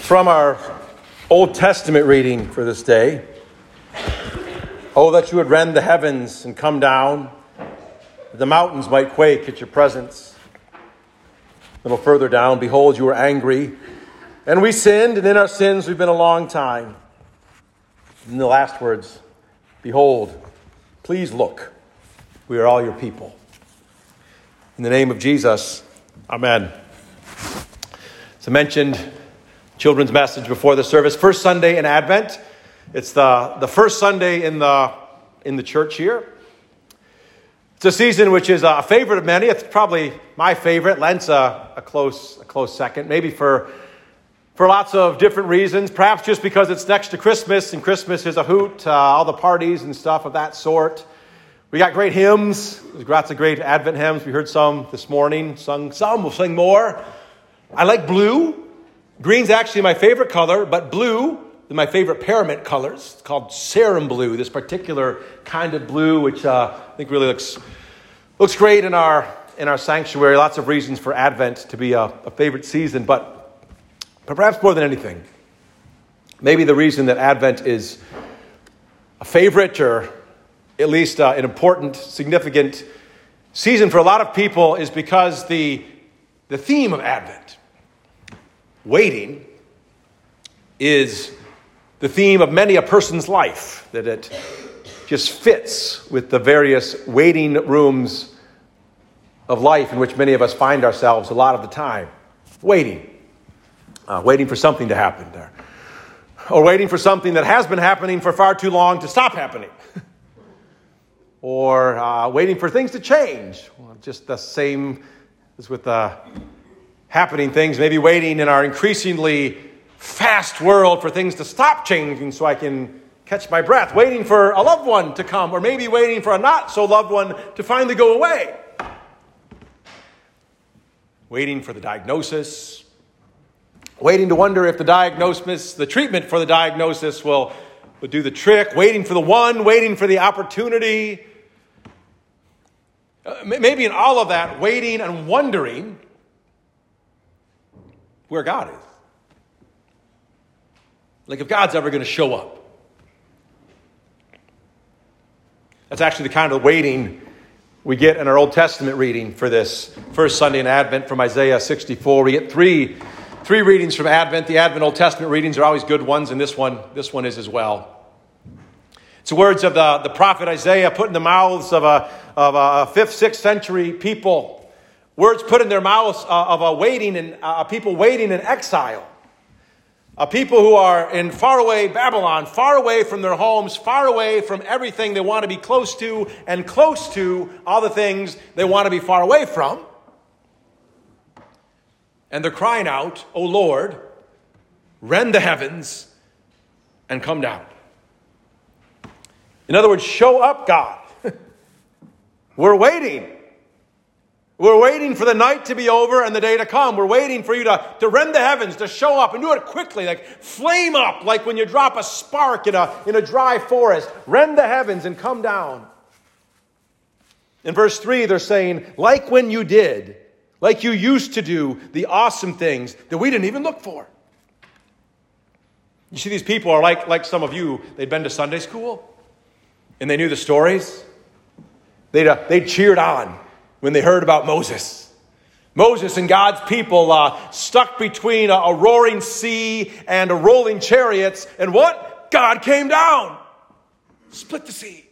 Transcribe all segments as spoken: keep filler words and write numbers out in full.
From our Old Testament reading for this day. Oh, that you would rend the heavens and come down, that the mountains might quake at your presence. A little further down, behold, you were angry, and we sinned, and in our sins we've been a long time. And the last words, behold, please look, we are all your people. In the name of Jesus, amen. As I mentioned, children's message before the service, first Sunday in Advent. It's the, the first Sunday in the in the church year. It's a season which is a favorite of many. It's probably my favorite. Lent's a, a close a close second, maybe for for lots of different reasons. Perhaps just because it's next to Christmas, and Christmas is a hoot, uh, all the parties and stuff of that sort. We got great hymns. There's lots of great Advent hymns. We heard some this morning. Sung some. We'll sing more. I like blue. Green's actually my favorite color, but blue is my favorite parament colors. It's called Sarum blue, this particular kind of blue, which uh, I think really looks looks great in our in our sanctuary. Lots of reasons for Advent to be a, a favorite season, but, but perhaps more than anything, maybe the reason that Advent is a favorite, or at least uh, an important, significant season for a lot of people, is because the the theme of Advent, waiting, is the theme of many a person's life, that it just fits with the various waiting rooms of life in which many of us find ourselves a lot of the time. Waiting. Uh, waiting for something to happen there. Or waiting for something that has been happening for far too long to stop happening. Or uh, waiting for things to change. Well, just the same as with the happening things, maybe waiting in our increasingly fast world for things to stop changing so I can catch my breath, waiting for a loved one to come, or maybe waiting for a not so loved one to finally go away, waiting for the diagnosis, waiting to wonder if the diagnosis, the treatment for the diagnosis will, will do the trick, waiting for the one, waiting for the opportunity. Uh, maybe in all of that, waiting and wondering where God is. Like if God's ever going to show up. That's actually the kind of waiting we get in our Old Testament reading for this first Sunday in Advent from Isaiah sixty-four. We get three, three readings from Advent. The Advent Old Testament readings are always good ones, and this one, this one is as well. It's the words of the, the prophet Isaiah put in the mouths of a, of a fifth, sixth century people. Words put in their mouths uh, of a waiting and uh, people waiting in exile. A people who are in faraway Babylon, far away from their homes, far away from everything they want to be close to, and close to all the things they want to be far away from. And they're crying out, "O Lord, rend the heavens and come down." In other words, show up, God. We're waiting. We're waiting for the night to be over and the day to come. We're waiting for you to, to rend the heavens, to show up, and do it quickly, like flame up, like when you drop a spark in a, in a dry forest. Rend the heavens and come down. In verse three, they're saying, like when you did, like you used to do the awesome things that we didn't even look for. You see, these people are like, like some of you. They'd been to Sunday school, and they knew the stories. They'd, uh, they cheered on when they heard about Moses. Moses and God's people uh, stuck between a, a roaring sea and a rolling chariots. And what? God came down. Split the sea.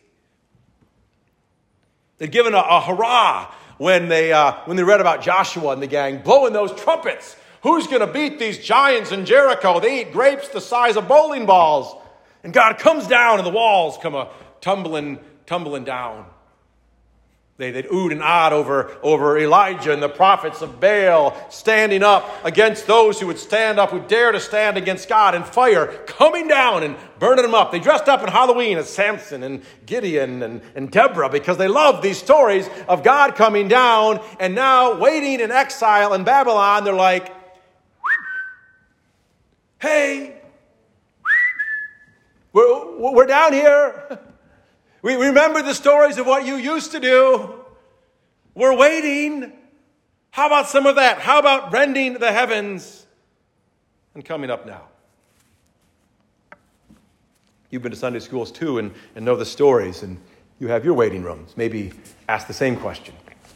They'd given a, a hurrah when they, uh, when they read about Joshua and the gang blowing those trumpets. Who's going to beat these giants in Jericho? They eat grapes the size of bowling balls. And God comes down and the walls come a tumbling, tumbling down. They, they'd oohed and ahed over, over Elijah and the prophets of Baal standing up against those who would stand up, who dare to stand against God, and fire coming down and burning them up. They dressed up in Halloween as Samson and Gideon and, and Deborah because they loved these stories of God coming down. And now, waiting in exile in Babylon, they're like, hey, we're, we're down here. We remember the stories of what you used to do. We're waiting. How about some of that? How about rending the heavens and coming up now. You've been to Sunday schools too and, and know the stories, and you have your waiting rooms. Maybe ask the same question.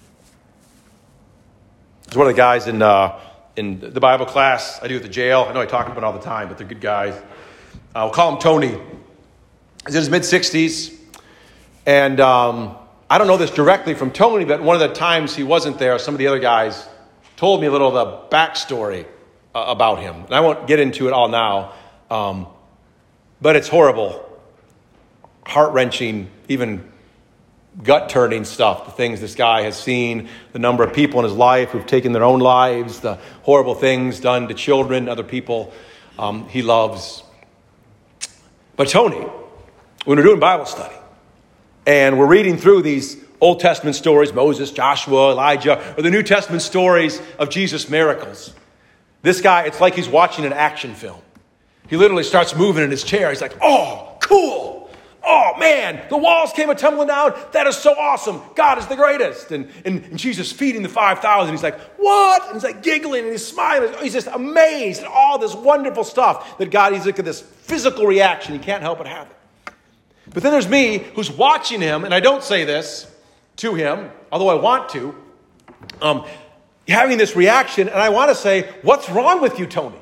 There's one of the guys in uh, in the Bible class I do at the jail. I know I talk about it all the time, but they're good guys. I'll call him Tony. He's in his mid-sixties, and um, I don't know this directly from Tony, but one of the times he wasn't there, some of the other guys told me a little of the backstory uh, about him. And I won't get into it all now, um, but it's horrible, heart-wrenching, even gut-turning stuff, the things this guy has seen, the number of people in his life who've taken their own lives, the horrible things done to children, other people um, he loves. But Tony, when we're doing Bible study, and we're reading through these Old Testament stories, Moses, Joshua, Elijah, or the New Testament stories of Jesus' miracles, this guy, it's like he's watching an action film. He literally starts moving in his chair. He's like, oh, cool. Oh, man, the walls came a tumbling down. That is so awesome. God is the greatest. And, and, and Jesus feeding the five thousand. He's like, what? And he's like giggling and he's smiling. He's just amazed at all this wonderful stuff that God, he's like this physical reaction. He can't help but have it. But then there's me who's watching him, and I don't say this to him, although I want to, um, having this reaction, and I want to say, what's wrong with you, Tony?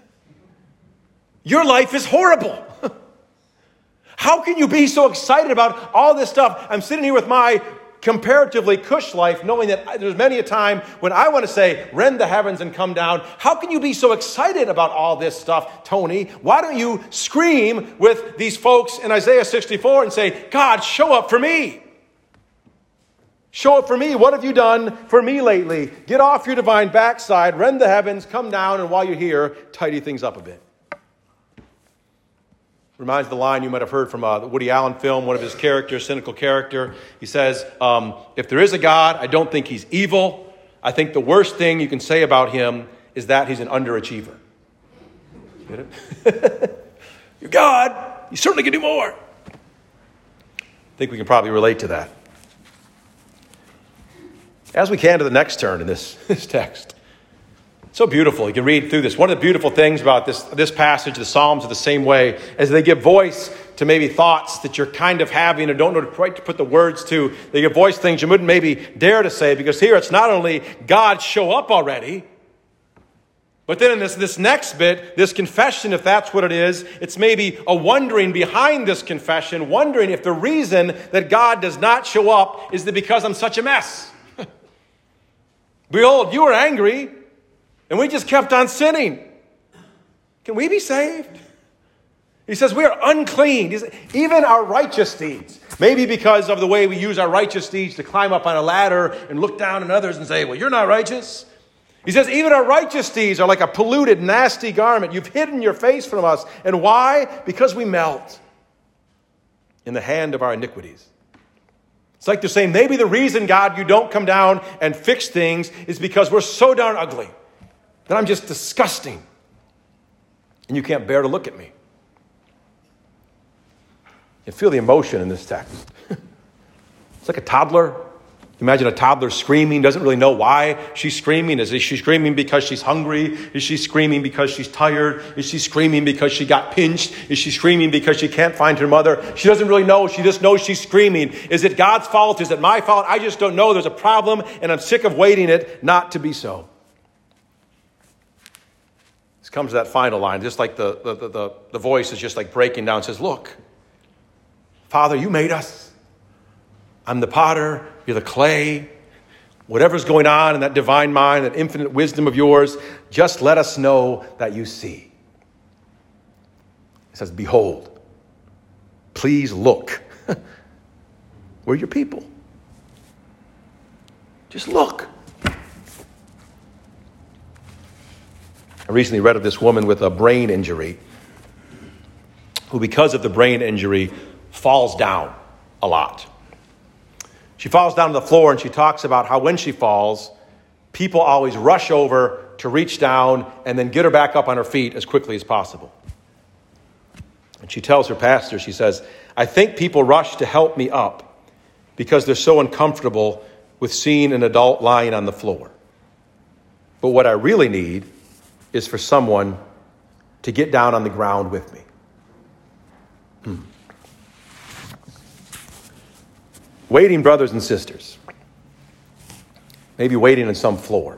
Your life is horrible. How can you be so excited about all this stuff? I'm sitting here with my comparatively cush life, knowing that there's many a time when I want to say, rend the heavens and come down. How can you be so excited about all this stuff, Tony? Why don't you scream with these folks in Isaiah sixty-four and say, God, show up for me. Show up for me. What have you done for me lately? Get off your divine backside, rend the heavens, come down, and while you're here, tidy things up a bit. Reminds the line you might have heard from a Woody Allen film, one of his characters, cynical character. He says, um, if there is a God, I don't think he's evil. I think the worst thing you can say about him is that he's an underachiever. Get it? You're God. You certainly can do more. I think we can probably relate to that. As we can to the next turn in this, this text. So beautiful. You can read through this. One of the beautiful things about this, this passage, the Psalms are the same way, as they give voice to maybe thoughts that you're kind of having or don't know quite to put the words to. They give voice to things you wouldn't maybe dare to say, because here it's not only God show up already, but then in this, this next bit, this confession, if that's what it is, it's maybe a wondering behind this confession, wondering if the reason that God does not show up is that because I'm such a mess. Behold, you were angry, and we just kept on sinning. Can we be saved? He says we are unclean. He says, even our righteous deeds. Maybe because of the way we use our righteous deeds to climb up on a ladder and look down on others and say, well, you're not righteous. He says even our righteous deeds are like a polluted, nasty garment. You've hidden your face from us. And why? Because we melt in the hand of our iniquities. It's like they're saying maybe the reason, God, you don't come down and fix things is because we're so darn ugly that I'm just disgusting. And you can't bear to look at me. You feel the emotion in this text. It's like a toddler. Imagine a toddler screaming, doesn't really know why she's screaming. Is she screaming because she's hungry? Is she screaming because she's tired? Is she screaming because she got pinched? Is she screaming because she can't find her mother? She doesn't really know. She just knows she's screaming. Is it God's fault? Is it my fault? I just don't know. There's a problem, and I'm sick of waiting it not to be so. This comes to that final line, just like the, the, the, the, the voice is just like breaking down. It says, look, Father, you made us. I'm the potter, you're the clay. Whatever's going on in that divine mind, that infinite wisdom of yours, just let us know that you see. It says, behold, please look. We're your people. Just look. I recently read of this woman with a brain injury who, because of the brain injury, falls down a lot. She falls down to the floor and she talks about how when she falls, people always rush over to reach down and then get her back up on her feet as quickly as possible. And she tells her pastor, she says, I think people rush to help me up because they're so uncomfortable with seeing an adult lying on the floor. But what I really need is for someone to get down on the ground with me. Hmm. Waiting, brothers and sisters. Maybe waiting on some floor.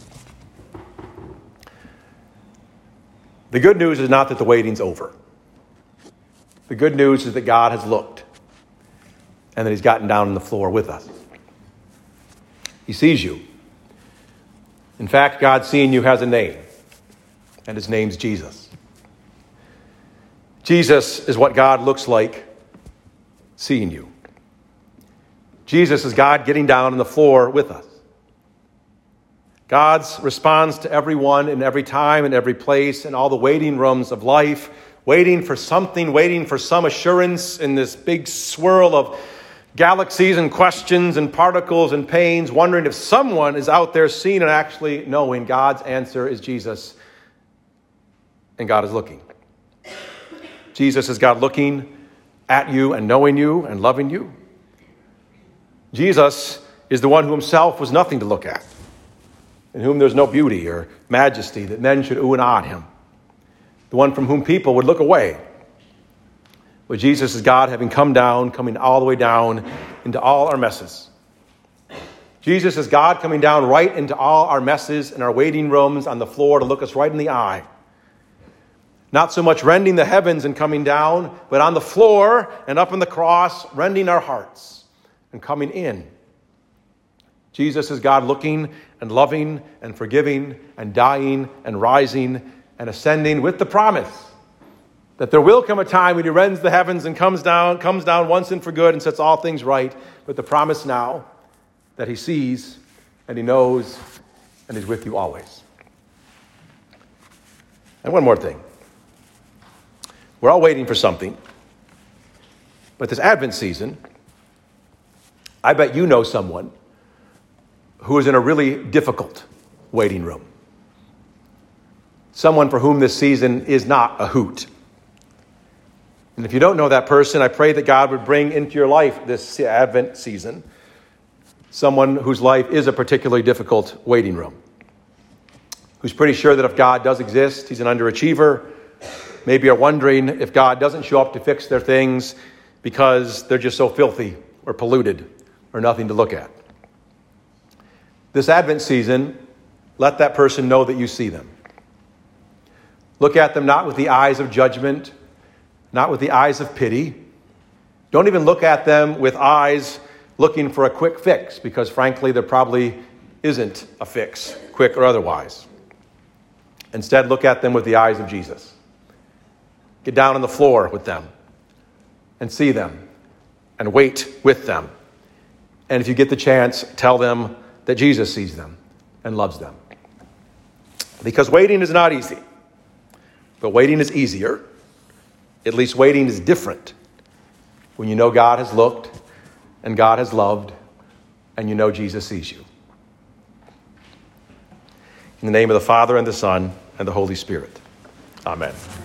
The good news is not that the waiting's over. The good news is that God has looked and that he's gotten down on the floor with us. He sees you. In fact, God seeing you has a name, and his name's Jesus. Jesus is what God looks like seeing you. Jesus is God getting down on the floor with us. God's responds to everyone in every time and every place in all the waiting rooms of life, waiting for something, waiting for some assurance in this big swirl of galaxies and questions and particles and pains, wondering if someone is out there seeing and actually knowing God's answer is Jesus, and God is looking. Jesus is God looking at you and knowing you and loving you. Jesus is the one who himself was nothing to look at, in whom there's no beauty or majesty that men should ooh and ah at him, the one from whom people would look away. But Jesus is God having come down, coming all the way down into all our messes. Jesus is God coming down right into all our messes in our waiting rooms on the floor to look us right in the eye. Not so much rending the heavens and coming down, but on the floor and up on the cross, rending our hearts and coming in. Jesus is God looking and loving and forgiving and dying and rising and ascending with the promise that there will come a time when he rends the heavens and comes down, comes down once and for good and sets all things right. But the promise now that he sees and he knows and is with you always. And one more thing. We're all waiting for something. But this Advent season, I bet you know someone who is in a really difficult waiting room. Someone for whom this season is not a hoot. And if you don't know that person, I pray that God would bring into your life this Advent season someone whose life is a particularly difficult waiting room, who's pretty sure that if God does exist, he's an underachiever. Maybe are wondering if God doesn't show up to fix their things because they're just so filthy or polluted or nothing to look at. This Advent season, let that person know that you see them. Look at them not with the eyes of judgment, not with the eyes of pity. Don't even look at them with eyes looking for a quick fix, because frankly, there probably isn't a fix, quick or otherwise. Instead, look at them with the eyes of Jesus. Get down on the floor with them and see them and wait with them. And if you get the chance, tell them that Jesus sees them and loves them. Because waiting is not easy, but waiting is easier. At least waiting is different when you know God has looked and God has loved and you know Jesus sees you. In the name of the Father and the Son and the Holy Spirit. Amen.